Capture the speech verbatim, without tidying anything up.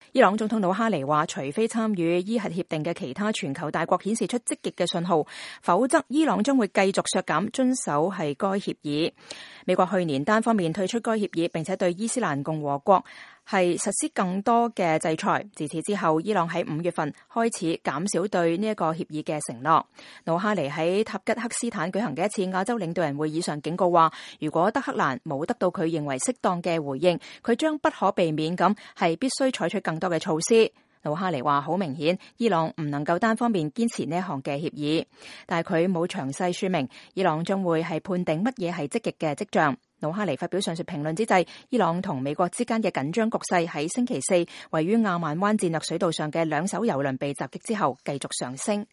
伊朗總統魯哈尼話，除非參與伊核協定嘅其他全球大國顯示出積極嘅信號，否則伊朗將會繼續削減遵守係該協議。美國去年單方面退出該協議，並且對伊斯蘭共和國係實施更多嘅制裁。自此之後，伊朗喺五月份開始減少對呢一個協議嘅承諾。魯哈尼喺塔吉克斯坦舉行嘅一次亞洲領導人會議上警告話，如果德黑蘭冇得到佢認為適當嘅回應，佢將不可避免咁係必須採取更多嘅措施。魯哈尼話，好明顯伊朗唔能夠單方面堅持呢一項嘅協議，但係佢冇詳細說明伊朗將會係判定乜嘢係積極嘅跡象。魯哈尼發表上述評論之際，伊朗同美國之間嘅緊張局勢喺星期四位於亞曼灣戰略水道上嘅兩艘油輪被襲擊之後繼續上升。